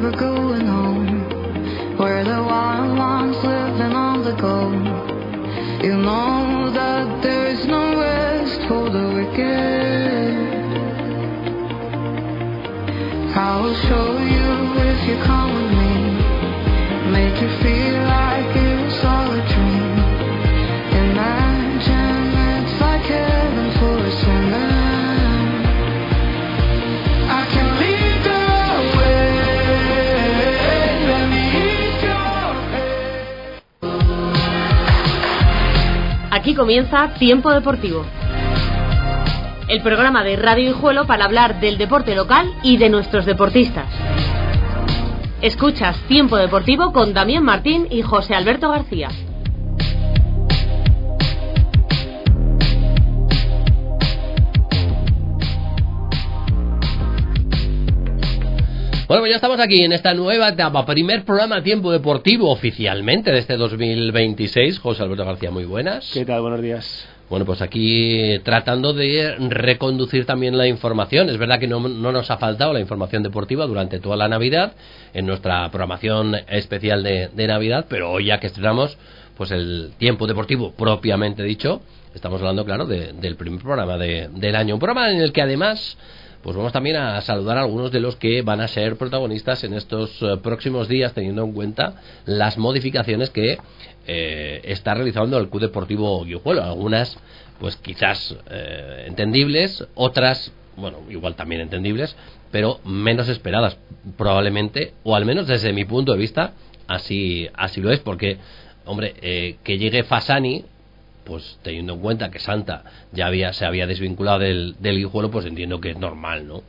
we're going home, where the wild ones living on the go. You know that there's no rest for the wicked. I will show you if you come with me, make you feel like it's all a dream. Imagine it's like heaven for a sinner. I can lead the way, let me ease your head. Aquí comienza Tiempo Deportivo, el programa de Radio Guijuelo para hablar del deporte local y de nuestros deportistas. Escuchas Tiempo Deportivo con Damián Martín y José Alberto García. Bueno, pues ya estamos aquí en esta nueva etapa, primer programa Tiempo Deportivo oficialmente de este 2026. José Alberto García, muy buenas. ¿Qué tal? Buenos días. Bueno, pues aquí tratando de reconducir también la información. Es verdad que no nos ha faltado la información deportiva durante toda la Navidad, en nuestra programación especial de Navidad, pero hoy ya que estrenamos pues el Tiempo Deportivo propiamente dicho, estamos hablando, claro, del primer programa del año. Un programa en el que además pues vamos también a saludar a algunos de los que van a ser protagonistas en estos próximos días, teniendo en cuenta las modificaciones que está realizando el Club Deportivo Guijuelo. Algunas pues quizás entendibles, otras bueno, igual también entendibles, pero menos esperadas probablemente, o al menos desde mi punto de vista así lo es, porque hombre, que llegue Fasani, pues teniendo en cuenta que Santa se había desvinculado del Guijuelo, pues entiendo que es normal, ¿no?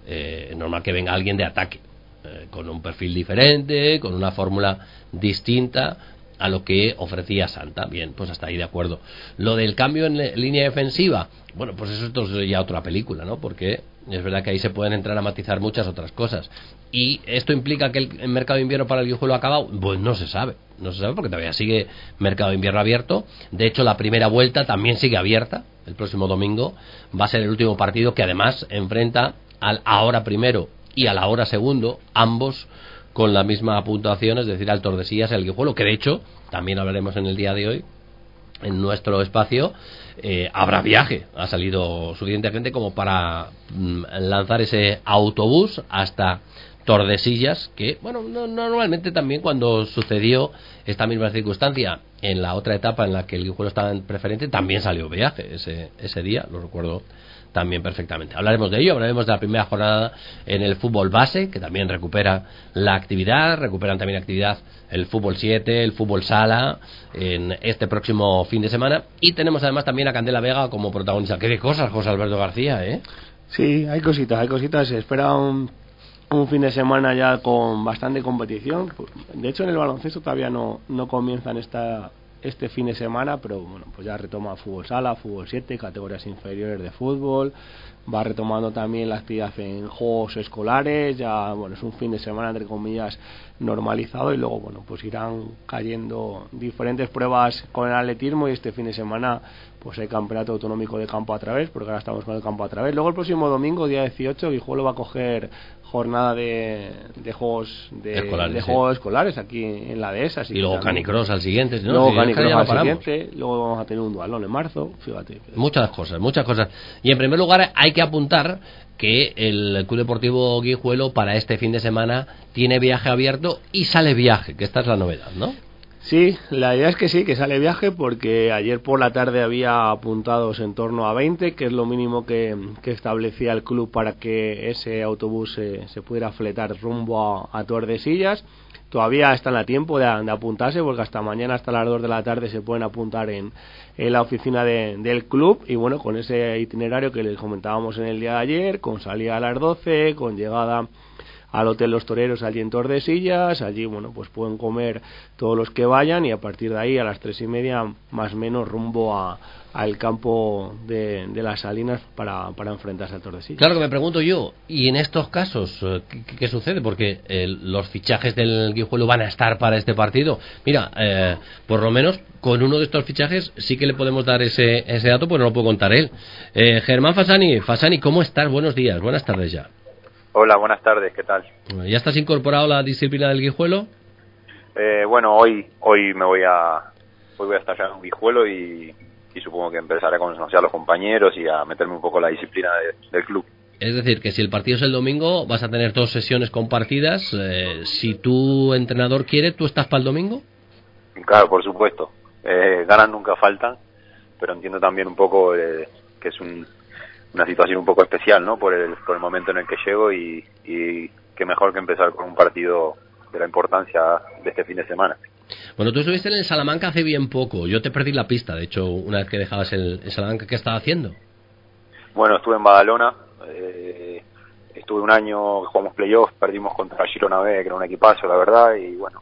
Es normal que venga alguien de ataque, con un perfil diferente, con una fórmula distinta a lo que ofrecía Santa. Bien, pues hasta ahí de acuerdo. Lo del cambio en línea defensiva, bueno, pues eso es ya otra película, ¿no? Porque es verdad que ahí se pueden entrar a matizar muchas otras cosas. ¿Y esto implica que el mercado de invierno para el Guijuelo ha acabado? Pues no se sabe porque todavía sigue mercado de invierno abierto. De hecho, la primera vuelta también sigue abierta. El próximo domingo va a ser el último partido, que además enfrenta al ahora primero y al ahora segundo, ambos con la misma puntuación, es decir, al Tordesillas y al Guijuelo, que de hecho también hablaremos en el día de hoy en nuestro espacio. Habrá viaje, ha salido suficiente gente como para lanzar ese autobús hasta Tordesillas, que bueno, normalmente también cuando sucedió esta misma circunstancia en la otra etapa en la que el Guijuelo estaba en preferente, también salió viaje ese día, lo recuerdo también perfectamente. Hablaremos de ello, hablaremos de la primera jornada en el fútbol base, que también recupera la actividad, recuperan también actividad el fútbol 7, el fútbol sala en este próximo fin de semana, y tenemos además también a Candela Vega como protagonista. ¿Qué de cosas, José Alberto García, eh? Sí, hay cositas, se espera un fin de semana ya con bastante competición. De hecho, en el baloncesto todavía no comienzan este fin de semana, pero bueno, pues ya retoma fútbol sala, fútbol 7, categorías inferiores de fútbol, va retomando también la actividad en juegos escolares. Ya bueno, es un fin de semana entre comillas normalizado, y luego bueno, pues irán cayendo diferentes pruebas con el atletismo, y este fin de semana pues hay campeonato autonómico de campo a través, porque ahora estamos con el campo a través. Luego el próximo domingo, día 18, Guijuelo va a coger jornada de juegos escolares aquí en la dehesa. Y luego Canicross al siguiente, ¿no? Luego Canicross al siguiente, luego vamos a tener un dualón en marzo, fíjate. Muchas cosas. Y en primer lugar hay que apuntar que el Club Deportivo Guijuelo para este fin de semana tiene viaje abierto y sale viaje, que esta es la novedad, ¿no? Sí, la idea es que sí, que sale viaje, porque ayer por la tarde había apuntados en torno a 20, que es lo mínimo que establecía el club para que ese autobús se pudiera fletar rumbo a Tordesillas. Todavía están a tiempo de apuntarse, porque hasta mañana, hasta las 2 de la tarde, se pueden apuntar en la oficina del club. Y bueno, con ese itinerario que les comentábamos en el día de ayer, con salida a las 12, con llegada al Hotel Los Toreros allí en Tordesillas. Allí bueno, pues pueden comer todos los que vayan, y a partir de ahí a las 3:30 más o menos rumbo al campo de las Salinas para enfrentarse al Tordesillas. Claro que me pregunto yo, y en estos casos ¿qué sucede? Porque los fichajes del Guijuelo van a estar para este partido. Mira, por lo menos con uno de estos fichajes sí que le podemos dar ese dato, pues no lo puedo contar él. Germán Fasani, ¿cómo estás? Buenos días, buenas tardes ya. Hola, buenas tardes, ¿qué tal? ¿Ya estás incorporado a la disciplina del guijuelo? Bueno, hoy voy a estar ya en un guijuelo y supongo que empezaré a conocer a los compañeros y a meterme un poco en la disciplina del club. Es decir, que si el partido es el domingo, vas a tener 2 sesiones compartidas. Si tu entrenador quiere, ¿tú estás para el domingo? Claro, por supuesto. Ganas nunca faltan, pero entiendo también un poco que es una situación un poco especial, ¿no? Por el momento en el que llego y que mejor que empezar con un partido de la importancia de este fin de semana. Bueno, tú estuviste en el Salamanca hace bien poco. Yo te perdí la pista, de hecho, una vez que dejabas el Salamanca. ¿Qué estabas haciendo? Bueno, estuve en Badalona. Estuve un año, jugamos playoffs, perdimos contra Girona B, que era un equipazo, la verdad, y bueno,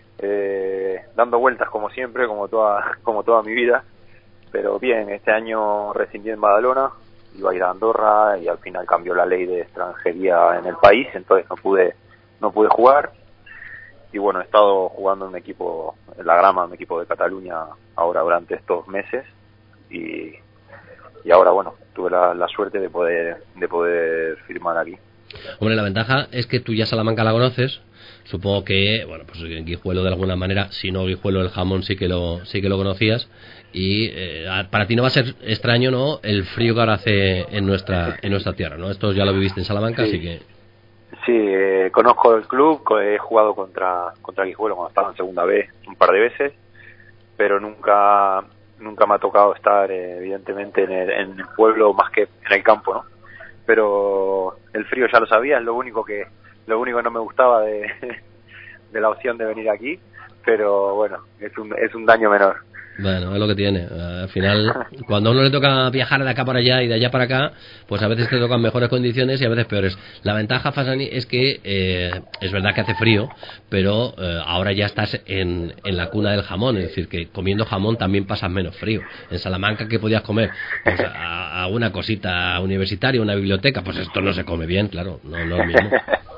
dando vueltas como siempre, como toda mi vida, pero bien, este año rescindí en Badalona, iba a ir a Andorra y al final cambió la ley de extranjería en el país, entonces no pude jugar, y bueno, he estado jugando en un equipo, en la Grama, un equipo de Cataluña ahora durante estos meses, y ahora bueno, tuve la suerte de poder firmar aquí. Hombre, la ventaja es que tú ya Salamanca la conoces. Supongo que, bueno, pues en Guijuelo de alguna manera, si no Guijuelo, el jamón sí que lo conocías. Y para ti no va a ser extraño, ¿no?, el frío que ahora hace en nuestra tierra, ¿no? Esto ya lo viviste en Salamanca, Sí. así que... Sí, conozco el club, he jugado contra Guijuelo cuando estaba en segunda B un par de veces, pero nunca me ha tocado estar evidentemente en el pueblo más que en el campo, ¿no? Pero el frío ya lo sabía, es lo único que no me gustaba de la opción de venir aquí, pero bueno, es un daño menor. Bueno, es lo que tiene. Al final, cuando a uno le toca viajar de acá para allá y de allá para acá, pues a veces te tocan mejores condiciones y a veces peores. La ventaja, Fasani, es que es verdad que hace frío, pero ahora ya estás en la cuna del jamón, es decir, que comiendo jamón también pasas menos frío. En Salamanca, ¿qué podías comer? Pues a una cosita universitaria, una biblioteca, pues esto no se come bien, claro, no es lo mismo.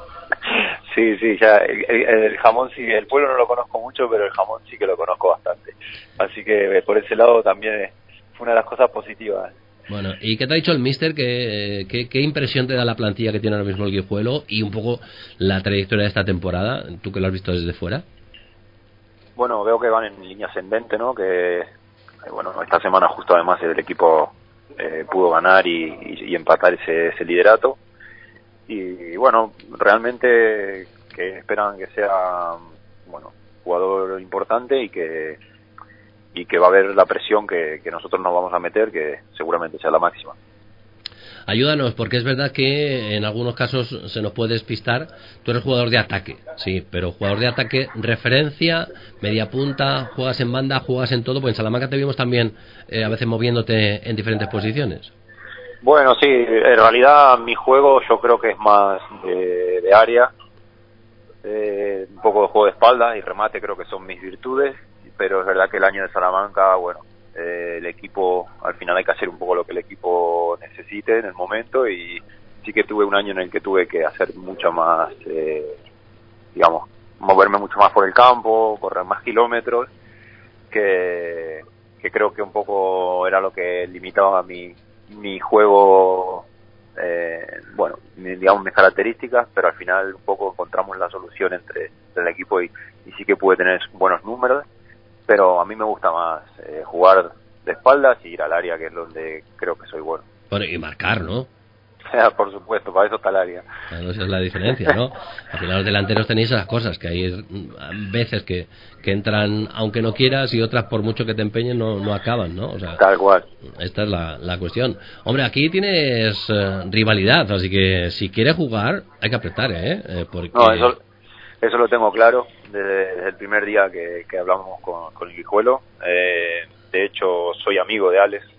Sí, ya el jamón sí, el pueblo no lo conozco mucho, pero el jamón sí que lo conozco bastante. Así que por ese lado también fue una de las cosas positivas. Bueno, ¿y qué te ha dicho el míster? ¿Qué impresión te da la plantilla que tiene ahora mismo el Guijuelo y un poco la trayectoria de esta temporada, tú que lo has visto desde fuera? Bueno, veo que van en línea ascendente, ¿no? Que bueno, esta semana justo además el equipo pudo ganar y empatar ese liderato. Y bueno, realmente que esperan que sea, bueno, jugador importante y que va a haber la presión que nosotros nos vamos a meter, que seguramente sea la máxima. Ayúdanos, porque es verdad que en algunos casos se nos puede despistar. Tú eres jugador de ataque, sí, pero jugador de ataque, referencia, media punta, juegas en banda, juegas en todo, pues en Salamanca te vimos también a veces moviéndote en diferentes posiciones. Bueno, sí, en realidad mi juego yo creo que es más de área, un poco de juego de espalda y remate creo que son mis virtudes, pero es verdad que el año de Salamanca, bueno, el equipo, al final hay que hacer un poco lo que el equipo necesite en el momento y sí que tuve un año en el que tuve que hacer mucho más, digamos, moverme mucho más por el campo, correr más kilómetros, que creo que un poco era lo que limitaba mi juego, bueno, digamos mis características, pero al final un poco encontramos la solución entre el equipo y sí que pude tener buenos números, pero a mí me gusta más jugar de espaldas y ir al área, que es donde creo que soy bueno. Bueno, y marcar, ¿no? Por supuesto, para eso está el área. Claro, esa es la diferencia, ¿no? Al final los delanteros tenéis esas cosas, que hay veces que entran aunque no quieras y otras por mucho que te empeñen no acaban, ¿no? O sea, tal cual. Esta es la cuestión. Hombre, aquí tienes rivalidad, así que si quieres jugar hay que apretar, porque... No, eso lo tengo claro desde el primer día que hablamos con el Guijuelo. De hecho, soy amigo de Alex.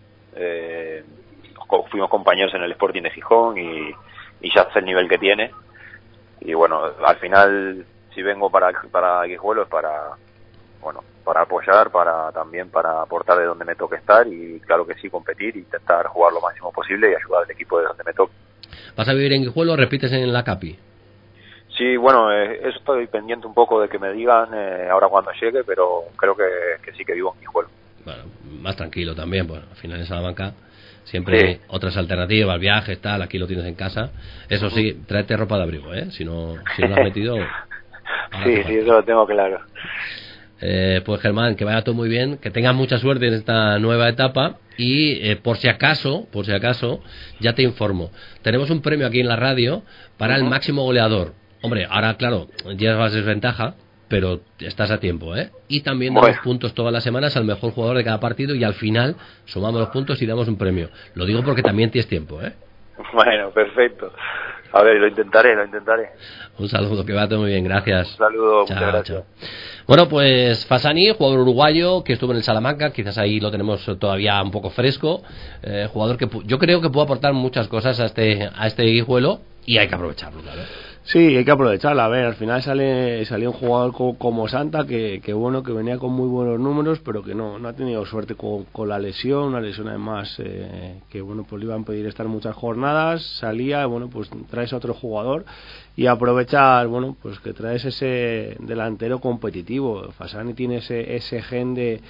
Fuimos compañeros en el Sporting de Gijón y ya sé el nivel que tiene. Y bueno, al final, si vengo para Guijuelo es para apoyar, también para aportar de donde me toque estar y claro que sí, competir, intentar jugar lo máximo posible y ayudar al equipo de donde me toque. ¿Vas a vivir en Guijuelo o repites en la Capi? Sí, bueno, eso estoy pendiente un poco de que me digan ahora cuando llegue, pero creo que sí que vivo en Guijuelo. Bueno, más tranquilo también, pues al final en Salamanca siempre hay otras alternativas, viajes, tal, aquí lo tienes en casa. Eso sí, tráete ropa de abrigo, si no lo has metido. Sí, eso lo tengo claro. Pues Germán, que vaya todo muy bien, que tengas mucha suerte en esta nueva etapa y por si acaso, ya te informo, tenemos un premio aquí en la radio para el máximo goleador. Hombre, ahora claro, llevas desventaja, pero estás a tiempo, Y también damos puntos todas las semanas al mejor jugador de cada partido y al final sumamos los puntos y damos un premio. Lo digo porque también tienes tiempo, Bueno, perfecto. A ver, lo intentaré. Un saludo, que va todo muy bien, gracias. Un saludo, chao, muchas gracias. Chao. Bueno, pues Fasani, jugador uruguayo que estuvo en el Salamanca, quizás ahí lo tenemos todavía un poco fresco, jugador que yo creo que puede aportar muchas cosas a este Guijuelo y hay que aprovecharlo, claro. Sí, hay que aprovecharla. A ver, al final salió un jugador como Santa que bueno, que venía con muy buenos números, pero que no ha tenido suerte con la lesión, una lesión además que bueno, pues le iba a impedir estar muchas jornadas. Salía, bueno, pues traes a otro jugador y aprovechar, bueno, pues que traes ese delantero competitivo. Fasani tiene ese gen de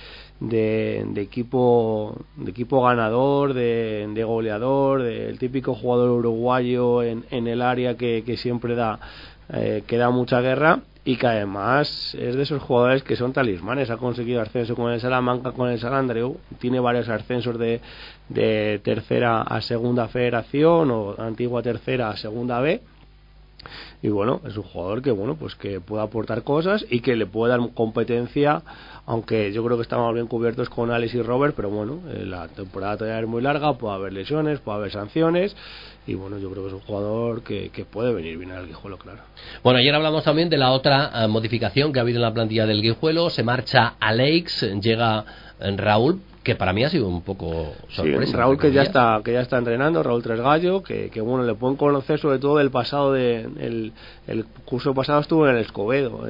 equipo ganador, de goleador, del típico jugador uruguayo en el área que siempre da mucha guerra y que además es de esos jugadores que son talismanes. Ha conseguido ascenso con el Salamanca, con el San Andreu, tiene varios ascensos de tercera a segunda federación o antigua tercera a segunda B. Y bueno, es un jugador que bueno, pues que puede aportar cosas y que le puede dar competencia, aunque yo creo que estamos bien cubiertos con Alex y Robert, pero bueno, la temporada todavía es muy larga, puede haber lesiones, puede haber sanciones y bueno, yo creo que es un jugador que puede venir bien al Guijuelo, claro. Bueno, ayer hablamos también de la otra modificación que ha habido en la plantilla del Guijuelo. Se marcha Alex, llega Raúl, que para mí ha sido un poco sorpresa. Sí, Raúl que ya está entrenando, Raúl Tresgallo, que bueno, le pueden conocer sobre todo del pasado el curso pasado estuvo en el Escobedo,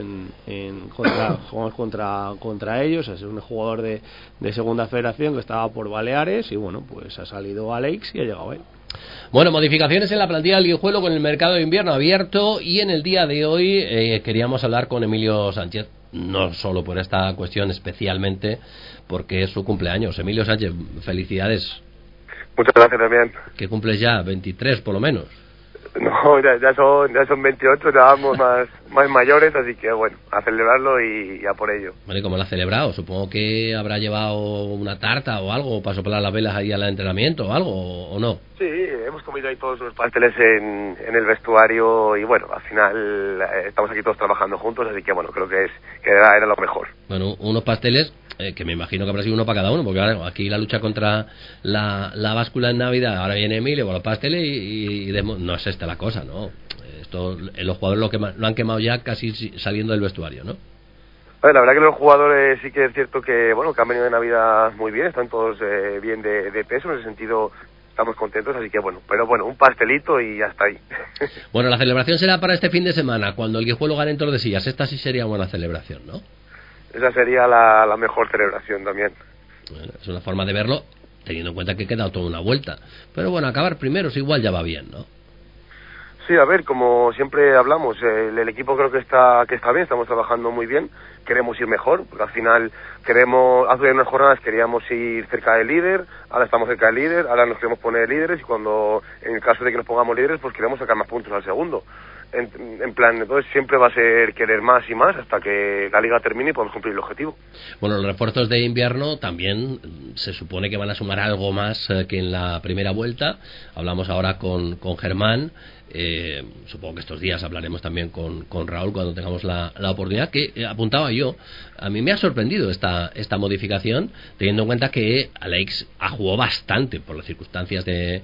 jugamos contra ellos, es un jugador de segunda federación que estaba por Baleares y bueno, pues ha salido Alex y ha llegado él. Bueno, modificaciones en la plantilla del Guijuelo con el mercado de invierno abierto y en el día de hoy queríamos hablar con Emilio Sánchez, no solo por esta cuestión especialmente, porque es su cumpleaños. Emilio Sánchez, felicidades. Muchas gracias también. ¿Qué cumples ya? 23 por lo menos. No, ya son 28, ya vamos más mayores, así que bueno, a celebrarlo y a por ello. Vale, ¿cómo lo has celebrado? Supongo que habrá llevado una tarta o algo para soplar las velas ahí al entrenamiento o algo, ¿o no? Sí, hemos comido ahí todos los pasteles en el vestuario y bueno, al final estamos aquí todos trabajando juntos, así que bueno, creo que era lo mejor. Bueno, unos pasteles que me imagino que habrá sido uno para cada uno, porque ahora aquí la lucha contra la báscula en Navidad, ahora viene Emilio con los pasteles y no es esta la cosa, ¿no? Esto, los jugadores lo han quemado ya casi saliendo del vestuario, ¿no? Bueno, la verdad que los jugadores sí que es cierto que bueno, que han venido de Navidad muy bien, están todos bien de peso, en ese sentido estamos contentos, así que bueno, pero bueno, un pastelito y ya está ahí. Bueno, la celebración será para este fin de semana, cuando el Guijuelo gane en Tordesillas. Esta sí sería buena celebración, ¿no? Esa sería la mejor celebración también. Bueno, es una forma de verlo, teniendo en cuenta que queda toda una vuelta. Pero bueno, acabar primeros igual ya va bien, ¿no? Sí, a ver, como siempre hablamos, el equipo creo que está bien, estamos trabajando muy bien, queremos ir mejor, porque al final hace unas jornadas queríamos ir cerca del líder, ahora estamos cerca del líder, ahora nos queremos poner líderes y cuando, en el caso de que nos pongamos líderes, pues queremos sacar más puntos al segundo. En plan, entonces siempre va a ser querer más y más hasta que la liga termine y podamos cumplir el objetivo. Bueno, los refuerzos de invierno también se supone que van a sumar algo más que en la primera vuelta. Hablamos ahora con Germán. Supongo que estos días hablaremos también con Raúl cuando tengamos la oportunidad, que apuntaba yo. A mí me ha sorprendido esta modificación, teniendo en cuenta que Alex ha jugado bastante por las circunstancias de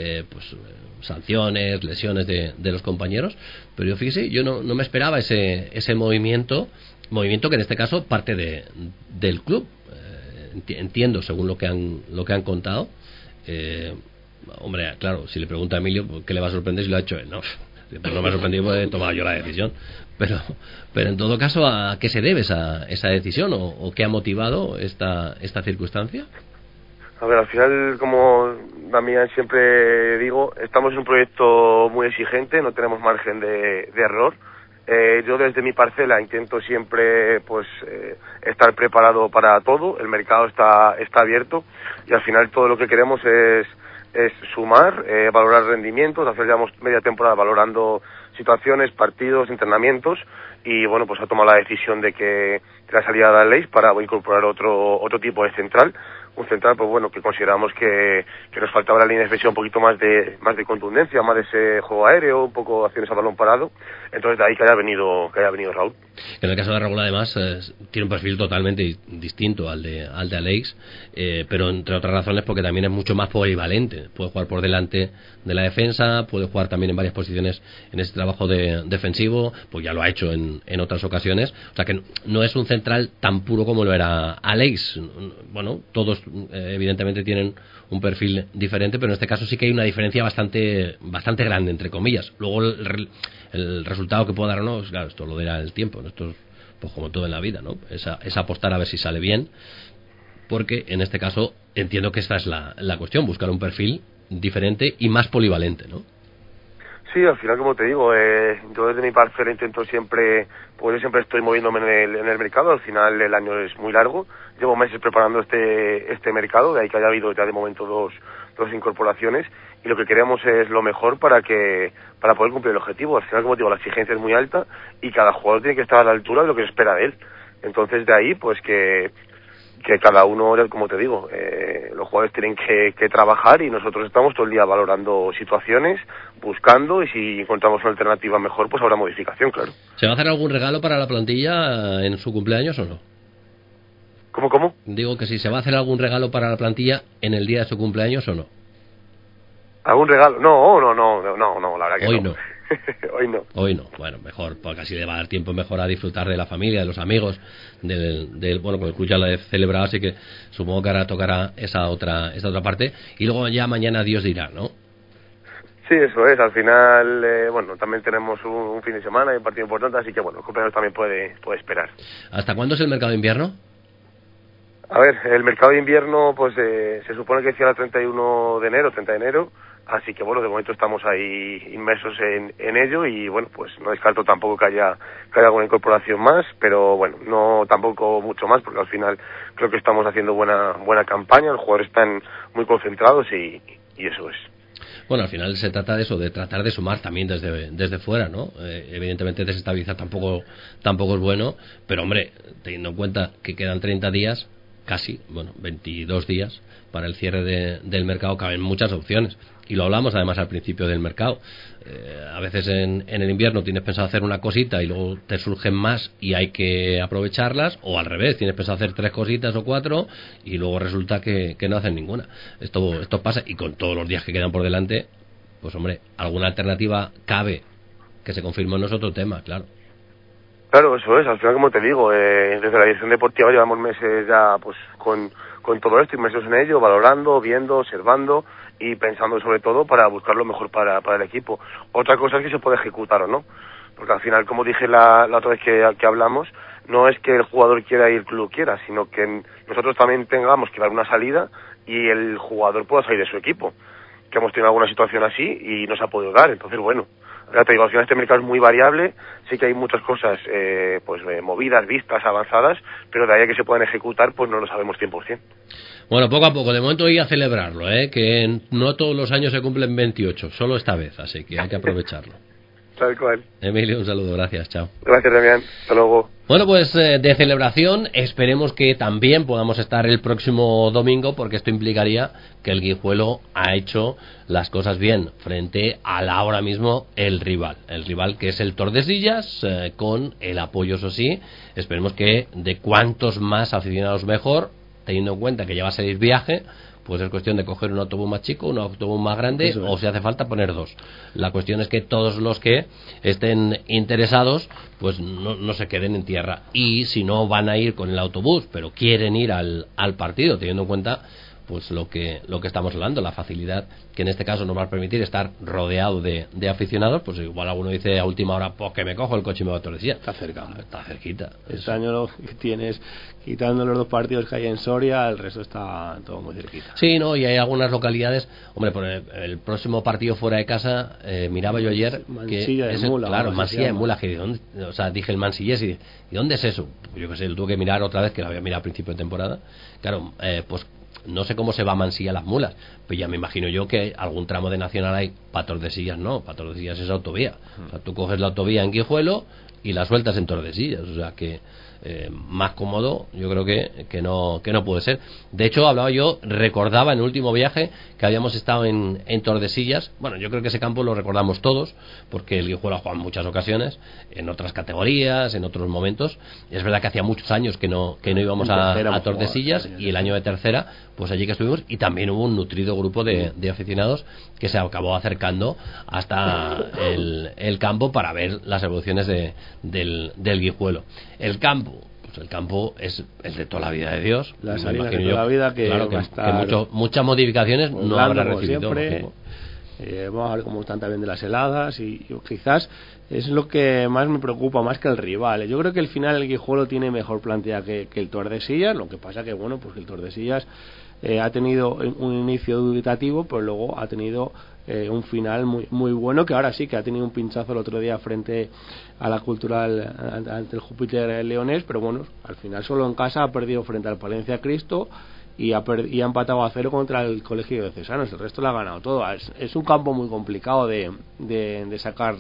sanciones, lesiones de los compañeros, pero yo fíjese, yo no me esperaba ese movimiento que en este caso parte del club. Entiendo según lo que han contado. Hombre, claro, si le pregunta a Emilio ¿qué le va a sorprender si lo ha hecho él? No, pues no me ha sorprendido porque he tomado yo la decisión, pero en todo caso, ¿a qué se debe esa decisión o qué ha motivado esta circunstancia? A ver, al final, como Damián siempre digo, estamos en un proyecto muy exigente, no tenemos margen de error. Yo desde mi parcela intento siempre pues estar preparado para todo. El mercado está abierto y al final todo lo que queremos es sumar, valorar rendimientos. Hace ya media temporada valorando situaciones, partidos, entrenamientos, y bueno, pues ha tomado la decisión de que la salida de Aleix para incorporar otro tipo de central. Un central, pues bueno, que consideramos que nos faltaba la línea de defensiva un poquito más de contundencia, más de ese juego aéreo, un poco acciones a balón parado. Entonces de ahí que haya venido Raúl. En el caso de Raúl, además, tiene un perfil totalmente distinto al de Aleix, pero entre otras razones porque también es mucho más polivalente. Puede jugar por delante de la defensa, puede jugar también en varias posiciones en ese trabajo defensivo, pues ya lo ha hecho en otras ocasiones. O sea que no es un central tan puro como lo era Aleix. Bueno, todos evidentemente tienen un perfil diferente, pero en este caso sí que hay una diferencia bastante grande, entre comillas. Luego el resultado que pueda dar o no, claro, esto lo dirá el tiempo, ¿no? Esto es pues como todo en la vida, ¿no? Es apostar a ver si sale bien, porque en este caso entiendo que esta es la cuestión, buscar un perfil diferente y más polivalente, ¿no? Sí, al final, como te digo, yo desde mi parcela intento siempre, pues yo siempre estoy moviéndome en el mercado. Al final el año es muy largo, llevo meses preparando este mercado, de ahí que haya habido ya de momento dos incorporaciones, y lo que queremos es lo mejor para poder cumplir el objetivo. Al final, como te digo, la exigencia es muy alta y cada jugador tiene que estar a la altura de lo que se espera de él. Entonces de ahí pues que cada uno, como te digo, los jugadores tienen que trabajar, y nosotros estamos todo el día valorando situaciones, buscando, y si encontramos una alternativa mejor, pues habrá modificación, claro. ¿Se va a hacer algún regalo para la plantilla en su cumpleaños o no? ¿Cómo? Digo que si se va a hacer algún regalo para la plantilla en el día de su cumpleaños o no. ¿Algún regalo? No, la verdad que Hoy no. Hoy no. Bueno, mejor, porque así le va a dar tiempo mejor a disfrutar de la familia, de los amigos, bueno, con el club ya lo he celebrado, así que supongo que ahora tocará esa otra parte, y luego ya mañana Dios dirá, ¿no? Sí, eso es. Al final, bueno, también tenemos un fin de semana y un partido importante, así que bueno, el compañero también puede esperar. ¿Hasta cuándo es el mercado de invierno? A ver, el mercado de invierno pues se supone que cierra el 30 de enero, así que bueno, de momento estamos ahí inmersos en ello, y bueno, pues no descarto tampoco que haya alguna incorporación más, pero bueno, no tampoco mucho más, porque al final creo que estamos haciendo buena campaña, los jugadores están muy concentrados y eso es. Bueno, al final se trata de eso, de tratar de sumar también desde fuera, ¿no? Evidentemente desestabilizar tampoco es bueno, pero hombre, teniendo en cuenta que quedan 30 días, casi, 22 días para el cierre del mercado, caben muchas opciones, y lo hablamos además al principio del mercado. A veces en el invierno tienes pensado hacer una cosita y luego te surgen más y hay que aprovecharlas, o al revés, tienes pensado hacer 3 cositas o 4 y luego resulta que no hacen ninguna. Esto pasa, y con todos los días que quedan por delante, pues hombre, alguna alternativa cabe. Que se confirme no es otro tema, claro. Claro, eso es. Al final, como te digo, desde la dirección deportiva llevamos meses ya pues con todo esto, inmersos en ello, valorando, viendo, observando y pensando sobre todo para buscar lo mejor para el equipo. Otra cosa es que se puede ejecutar o no, porque al final, como dije la otra vez que hablamos, no es que el jugador quiera y el club quiera, sino que nosotros también tengamos que dar una salida y el jugador pueda salir de su equipo, que hemos tenido alguna situación así y no se ha podido dar. Entonces, bueno, ya te digo, al final este mercado es muy variable, sí que hay muchas cosas movidas, vistas, avanzadas, pero de ahí a que se puedan ejecutar, pues no lo sabemos 100%. Bueno, poco a poco, de momento voy a celebrarlo, que no todos los años se cumplen 28, solo esta vez, así que hay que aprovecharlo. Tal cual. Emilio, un saludo, gracias, chao. Gracias, Damián, hasta luego. Bueno, pues de celebración esperemos que también podamos estar el próximo domingo, porque esto implicaría que el Guijuelo ha hecho las cosas bien frente al ahora mismo el rival que es el Tordesillas, con el apoyo, eso sí, esperemos que de cuantos más aficionados mejor, teniendo en cuenta que ya va a salir viaje, pues es cuestión de coger un autobús más chico, un autobús más grande, o si hace falta poner 2. La cuestión es que todos los que estén interesados pues no se queden en tierra, y si no van a ir con el autobús pero quieren ir al partido, teniendo en cuenta pues lo que estamos hablando, la facilidad que en este caso nos va a permitir estar rodeado de aficionados. Pues igual alguno dice a última hora, pues que me cojo el coche y me voy a Tordesillas. Está cerca, está cerquita. Este año lo tienes, quitando los 2 partidos que hay en Soria, el resto está todo muy cerquita. Sí, no, y hay algunas localidades, hombre, por el próximo partido fuera de casa, miraba yo ayer Mansilla que de Mula, claro, Mansilla de Mula, que o sea, dije el Mansillés y ¿dónde es eso? Yo que sé, lo tuve que mirar otra vez, que lo había mirado a principio de temporada. Claro, pues no sé cómo se va a Mansilla las Mulas, pero ya me imagino yo que algún tramo de Nacional hay. Para Tordesillas no, para Tordesillas es autovía. O sea, tú coges la autovía en Guijuelo y la sueltas en Tordesillas, o sea que más cómodo yo creo que no puede ser. De hecho, recordaba en el último viaje que habíamos estado en Tordesillas. Bueno, yo creo que ese campo lo recordamos todos, porque el Guijuelo ha jugado en muchas ocasiones, en otras categorías, en otros momentos. Es verdad que hacía muchos años que no íbamos a Tordesillas, y el año de tercera, pues allí que estuvimos, y también hubo un nutrido grupo de aficionados que se acabó acercando hasta el campo para ver las evoluciones del Guijuelo. El campo es el de toda la vida de Dios. La salida de toda la vida, que claro, va a estar que muchas modificaciones no habrá recibido. Siempre. Vamos a ver cómo están también de las heladas, y quizás es lo que más me preocupa, más que el rival. Yo creo que al final el Guijuelo tiene mejor plantea que el Tordesillas. Lo que pasa que bueno, pues el Tordesillas ha tenido un inicio dubitativo, pero luego ha tenido un final muy bueno, que ahora sí que ha tenido un pinchazo el otro día frente a la Cultural ante el Júpiter Leonés, pero bueno, al final solo en casa ha perdido frente al Palencia Cristo y ha empatado a 0 contra el Colegio de Cesanos. El resto lo ha ganado todo. Es un campo muy complicado de sacar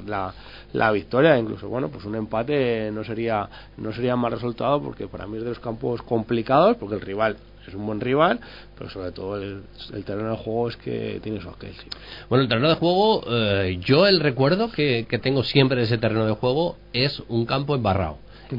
la victoria. Incluso bueno, pues un empate no sería mal resultado, porque para mí es de los campos complicados, porque el rival es un buen rival, pero sobre todo el terreno de juego es que tiene su aquel. Sí. Bueno, el terreno de juego, yo el recuerdo que tengo siempre de ese terreno de juego es un campo embarrado.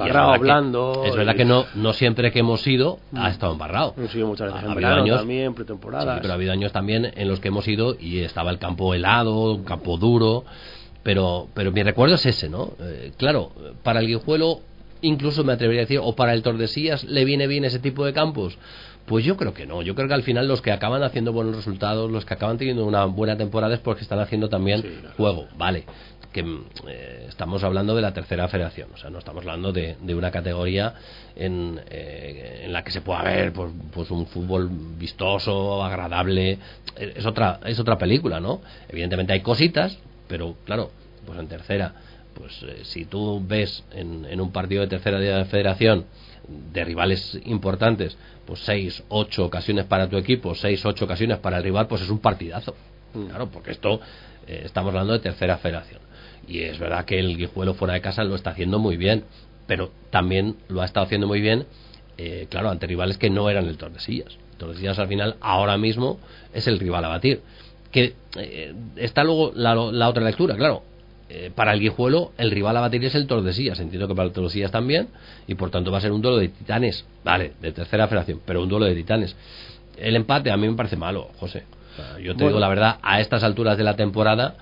Blando. Es verdad que no siempre que hemos ido ha estado embarrado. Hemos ido muchas veces ha habido años también, pretemporadas. Sí, pero ha habido años también en los que hemos ido y estaba el campo helado, un campo duro, pero mi recuerdo es ese, ¿no? Claro, para el Guijuelo, incluso me atrevería a decir, o para el Tordesillas, ¿le viene bien ese tipo de campos? Pues yo creo que no. Yo creo que al final los que acaban haciendo buenos resultados, los que acaban teniendo una buena temporada, es porque están haciendo también juego, vale. Que estamos hablando de la tercera federación, o sea, no estamos hablando de una categoría en la que se pueda ver pues un fútbol vistoso, agradable. Es otra película, ¿no? Evidentemente hay cositas, pero claro, pues en tercera, pues si tú ves en un partido de tercera de federación de rivales importantes, pues 6, 8 ocasiones para tu equipo, 6, 8 ocasiones para el rival, pues es un partidazo. Claro, porque esto estamos hablando de tercera federación. Y es verdad que el Guijuelo fuera de casa lo está haciendo muy bien, pero también lo ha estado haciendo muy bien, claro, ante rivales que no eran el Tordesillas. Tordesillas al final, ahora mismo, es el rival a batir. Que está luego la otra lectura, claro. Para el Guijuelo, el rival a batir es el Tordesillas. Entiendo que para el Tordesillas también, y por tanto va a ser un duelo de titanes, vale, de tercera federación, pero un duelo de titanes. El empate a mí me parece malo, José. O sea, yo te digo la verdad, a estas alturas de la temporada,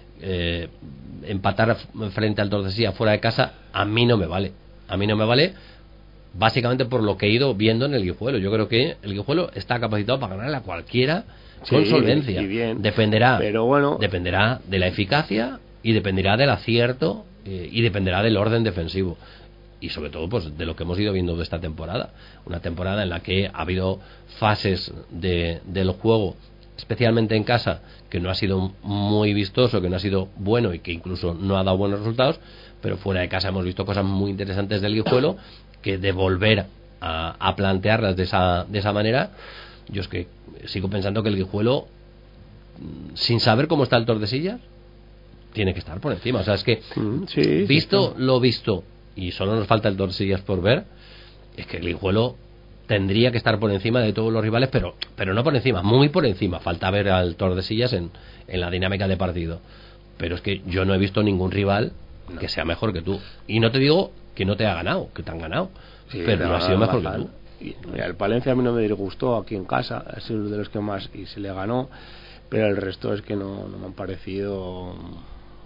empatar frente al Tordesillas fuera de casa a mí no me vale. A mí no me vale, básicamente por lo que he ido viendo en el Guijuelo. Yo creo que el Guijuelo está capacitado para ganarle a cualquiera con solvencia. Dependerá de la eficacia y dependerá del acierto y dependerá del orden defensivo. Y sobre todo pues de lo que hemos ido viendo de esta temporada. Una temporada en la que ha habido fases del juego, especialmente en casa, que no ha sido muy vistoso, que no ha sido bueno y que incluso no ha dado buenos resultados, pero fuera de casa hemos visto cosas muy interesantes del Guijuelo, que de volver a plantearlas de esa manera, yo es que sigo pensando que el Guijuelo, sin saber cómo está el Tordesillas, tiene que estar por encima. O sea, es que visto lo visto, y solo nos falta el Tordesillas por ver, es que el Guijuelo tendría que estar por encima de todos los rivales, pero no por encima, muy por encima. Falta ver al Tordesillas en la dinámica de partido, pero es que yo no he visto ningún rival que sea mejor que tú. Y no te digo que no te ha ganado, que te han ganado, pero no ha sido mejor que tú. Mira, el Palencia a mí no me disgustó aquí en casa, ha sido de los que más y se le ganó, pero el resto es que no me han parecido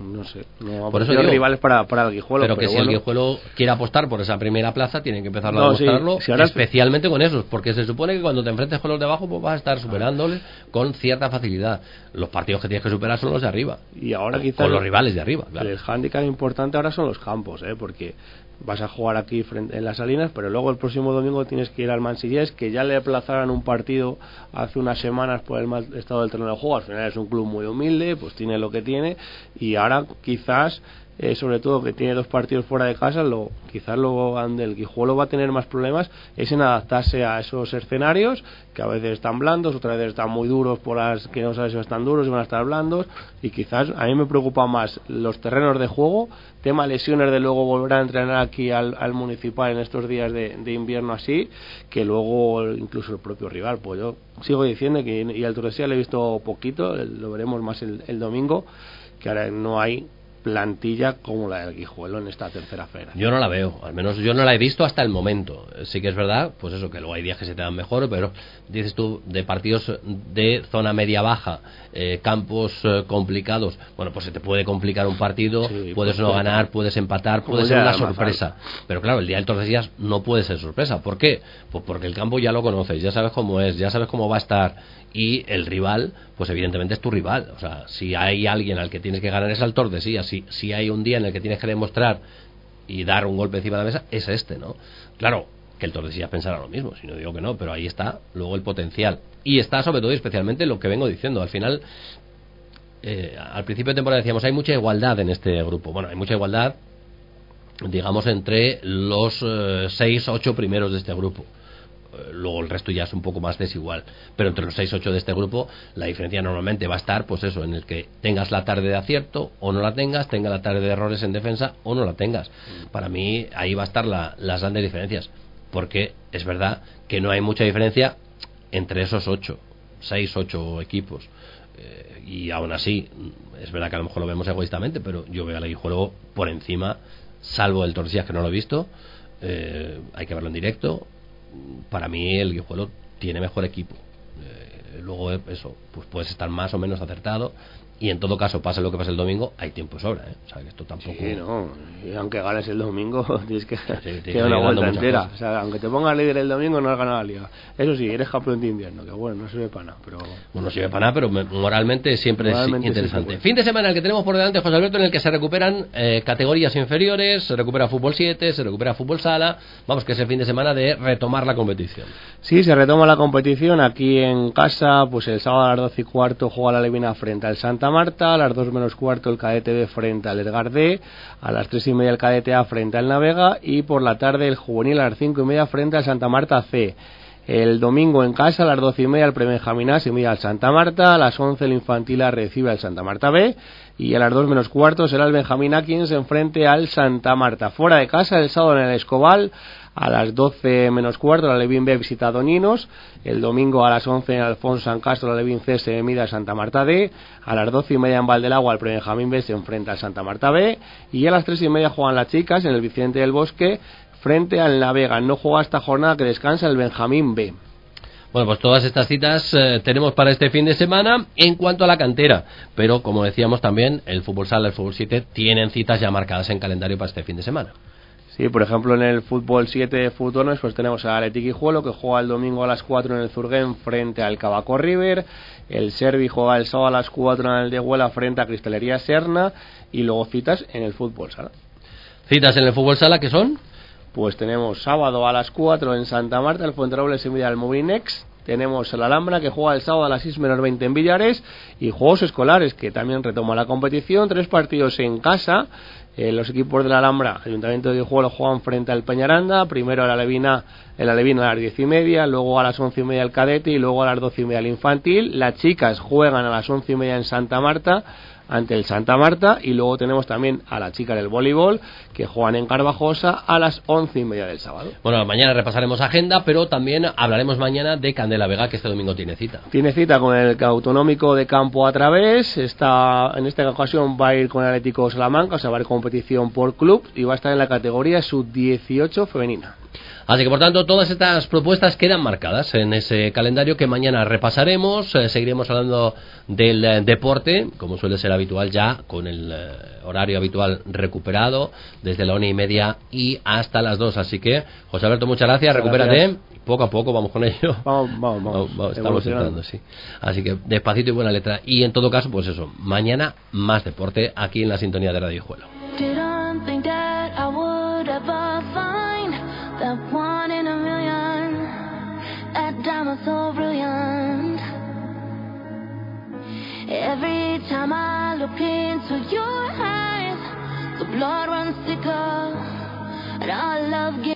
no sé, no por eso digo, rivales para el Guijuelo, pero que si bueno, el Guijuelo quiere apostar por esa primera plaza, tiene que empezar a no, demostrarlo, sí, si ahora especialmente con esos, porque se supone que cuando te enfrentes con los de abajo, pues vas a estar superándoles con cierta facilidad. Los partidos que tienes que superar son los de arriba, y ahora quizás con los rivales de arriba, claro. El hándicap importante ahora son los campos, porque vas a jugar aquí en las Salinas, pero luego el próximo domingo tienes que ir al Mansillés, que ya le aplazaron un partido hace unas semanas por el mal estado del terreno de juego. Al final es un club muy humilde, pues tiene lo que tiene, y ahora quizás sobre todo que tiene 2 partidos fuera de casa, quizás el Guijuelo va a tener más problemas es en adaptarse a esos escenarios que a veces están blandos, otras veces están muy duros, por las que no sabes si están duros y van a estar blandos, y quizás a mí me preocupa más los terrenos de juego, tema lesiones de luego volver a entrenar aquí al municipal en estos días de invierno así, que luego incluso el propio rival. Pues yo sigo diciendo que, y al Tordesillas le he visto poquito, lo veremos más el domingo, que ahora no hay plantilla como la del Guijuelo en esta tercera federación. Yo no la veo, al menos yo no la he visto hasta el momento. Sí que es verdad, pues eso, que luego hay días que se te dan mejor, pero dices tú, de partidos de zona media-baja, campos complicados, bueno, pues se te puede complicar un partido, sí, puedes no ganar, puedes empatar, puede ser una sorpresa. Pero claro, el día del Tordesillas no puede ser sorpresa. ¿Por qué? Pues porque el campo ya lo conoces, ya sabes cómo es, ya sabes cómo va a estar, y el rival, pues evidentemente es tu rival. O sea, si hay alguien al que tienes que ganar es al Tordesillas. Si hay un día en el que tienes que demostrar y dar un golpe encima de la mesa, es este, ¿no? Claro, que el Tordesillas pensará lo mismo, si no digo que no, pero ahí está luego el potencial. Y está sobre todo y especialmente lo que vengo diciendo. Al final, al principio de temporada decíamos, hay mucha igualdad en este grupo. Bueno, hay mucha igualdad, digamos, entre los 6-8 primeros de este grupo. Luego el resto ya es un poco más desigual, pero entre los 6-8 de este grupo la diferencia normalmente va a estar, pues eso, en el que tengas la tarde de acierto o no la tengas la tarde de errores en defensa o no la tengas. Para mí ahí va a estar las grandes diferencias, porque es verdad que no hay mucha diferencia entre esos 6-8 equipos, y aún así es verdad que a lo mejor lo vemos egoístamente, pero yo veo al Guijuelo por encima, salvo el Tordesillas, que no lo he visto. Hay que verlo en directo. Para mí el Guijuelo tiene mejor equipo. Luego eso, pues puedes estar más o menos acertado, y en todo caso, pase lo que pase el domingo, hay tiempo de sobra, O sea, que esto tampoco... Sí, no, y aunque ganes el domingo tienes que queda una vuelta entera. O sea, aunque te pongas líder el domingo, no has ganado la liga. Eso sí, eres campeón de invierno, que bueno, no sirve para nada, pero... Bueno, no sirve para nada, pero moralmente siempre es interesante. Sí, fin de semana el que tenemos por delante, José Alberto, en el que se recuperan categorías inferiores, se recupera fútbol 7, se recupera fútbol sala. Vamos, que es el fin de semana de retomar la competición. Sí, se retoma la competición aquí en casa. Pues el sábado a las 12:15 juega la Levina frente al Santa Marta, a las 2:15 el Cadete B frente al Edgar D, a las 3:30 el Cadete A frente al Navega, y por la tarde el Juvenil a las 5:30 frente al Santa Marta C. El domingo en casa a las 12:30 el Prebenjamín A se mide al Santa Marta, a las 11 el Infantil A recibe al Santa Marta B, y a las 2:15 será el Benjamín A quien se enfrente al Santa Marta. Fuera de casa el sábado en el Escobal, a las 12:15 la Levín B visita a Doninos. El domingo a las 11 en Alfonso San Castro la Levín C se mide a Santa Marta D. A las 12:30 en Valdelagua el Prebenjamín B se enfrenta al Santa Marta B. Y a las 3:30 juegan las chicas en el Vicente del Bosque frente al Navega. No juega esta jornada, que descansa el Benjamín B. Bueno, pues todas estas citas tenemos para este fin de semana en cuanto a la cantera, pero como decíamos también, el fútbol sala, el fútbol 7 tienen citas ya marcadas en calendario para este fin de semana. Sí, por ejemplo en el fútbol 7 de Futones pues tenemos al Athletic Guijuelo, que juega el domingo a las 4 en el Zurguén frente al Cabaco River. El Servi juega el sábado a las 4 en el de Huela frente a Cristalería Serna. Y luego citas en el fútbol sala. ¿Citas en el fútbol sala qué son? Pues tenemos sábado a las 4 en Santa Marta, el Fuenterrobles se mide al Movinex. Tenemos el Alhambra, que juega el sábado a las 6:20 en Villares. Y Juegos Escolares, que también retoma la competición. 3 partidos en casa. Los equipos de la Alhambra, Ayuntamiento de Guijuelo, juegan frente al Peñaranda. Primero el Alevina a las 10:30, luego a las 11:30 el Cadete, y luego a las 12:30 el Infantil. Las chicas juegan a las 11:30 en Santa Marta ante el Santa Marta, y luego tenemos también a las chicas del voleibol, que juegan en Carvajosa a las 11:30 del sábado. Bueno, mañana repasaremos agenda, pero también hablaremos mañana de Candela Vega, que este domingo tiene cita. Tiene cita con el Autonómico de Campo a Través. En esta ocasión va a ir con el Atlético Salamanca, o sea, va a haber competición por club, y va a estar en la categoría sub-18 femenina. Así que, por tanto, todas estas propuestas quedan marcadas en ese calendario que mañana repasaremos. Seguiremos hablando del deporte, como suele ser habitual, ya con el horario habitual recuperado, desde la 1:30 y hasta las 2. Así que, José Alberto, muchas gracias, recupérate. Gracias. Poco a poco vamos con ello. Vamos. Estamos entrando, sí. Así que despacito y buena letra. Y en todo caso, pues eso, mañana más deporte aquí en la sintonía de Radio Juelo. Didn't think that I would ever find that one in a million, that diamond so brilliant. Every time I look into your eyes, the blood runs thicker, and our love gets